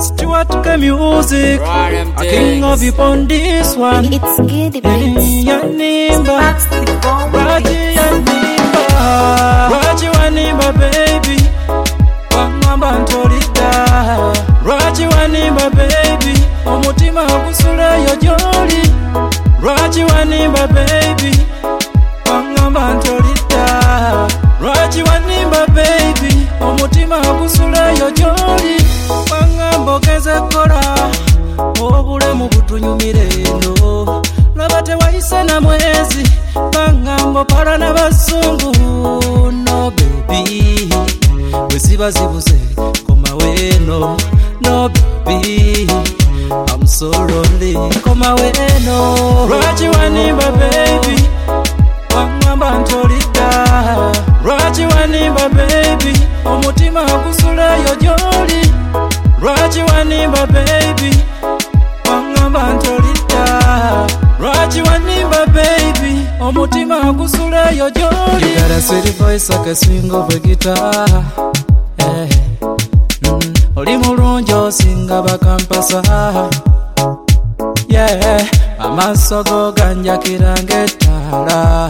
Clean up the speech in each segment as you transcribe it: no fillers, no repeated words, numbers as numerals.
Stuart K Music, a king of hip on this one. It's good, baby. Yanimba, Raji Yanimba, Raji Wanimba, baby. Wangamba ntolida, Raji Wanimba, baby. Omutima gusula yo joli, Raji Wanimba, baby. Wangamba ntolida, Raji Wanimba, baby. Omutima gusula yo joli, wangamba ogeze kola, obulemu butunyumire eno. Laba tewayise na mwezi, bangamba para na bazungu. No baby, weziba zibuze koma weno. No baby, I'm so lonely koma weno. Raji Wanimba, baby. Wangamba ntolida, Raji Wanimba, baby. Omutima gusula yo joli, Raji Wanimba, baby. Wangamba ntolida, Raji Wanimba, baby. Omutima gusula yo joli. You got a sweet voice like a swing of a guitar. Oli mulungi osinga bakampasa. Yeah, amaaso go ganjakira ng'ettaala.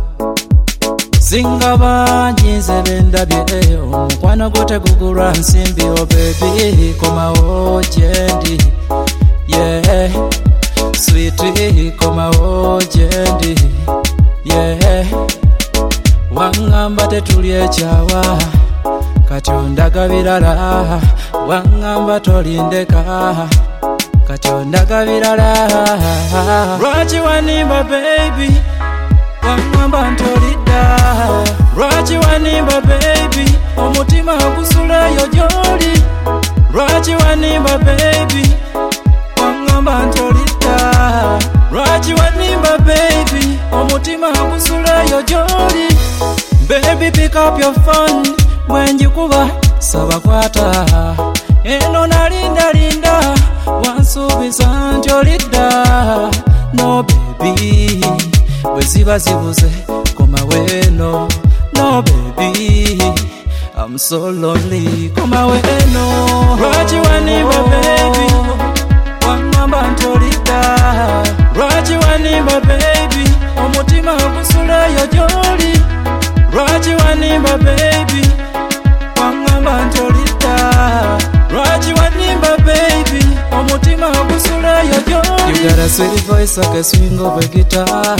Singa bangi nze bendabye, omukwano gwo tegugulwa nsimbi. Oh baby, komawo gyendi. Yeah, sweetie, komawo gyendi. Yeah, wangamba tetuli ekyawa, kati ondaga birala. Wangamba tolindeka, kati ondaga birala. Raji Wanimba, baby. Wangamba ntolida, Raji Wanimba, baby. Omutima gusula yo joli, Raji Wanimba, baby. Wangamba ntolida, Raji Wanimba, baby. Omutima gusula yo joli. Baby, pick up your phone when you kuba saba kwata. Eno nalinda linda, wansubiza ntolida. No baby, weziba zibuze koma weno. No baby, I'm so lonely koma weno. Raji Wanimba, baby. Wangamba ntolida, Raji Wanimba, baby. Omutima gusula yo joli, Raji Wanimba, baby. Wangamba ntolida, Raji Wanimba, baby. Omutima gusula yo joli. You got a sweet voice like a swing of a guitar.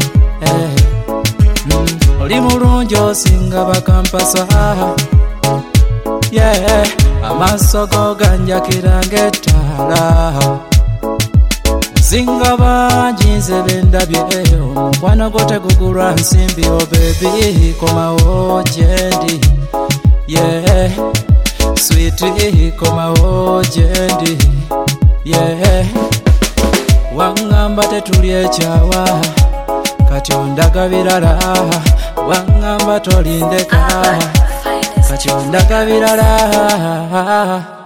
Oli mulungi osinga bakampasa. Yeah, amaaso go ganjakira ng'ettaala. Singa bangi nze bendabye, omukwano gwo tegugulwa nsimbi. Oh baby, komawo gyendi. Yeah, sweetie, komawo gyendi. Yeah, wangamba tetuli ekyawa, kati ondaga birala. Wangamba tolindeka, kati ondaga birala.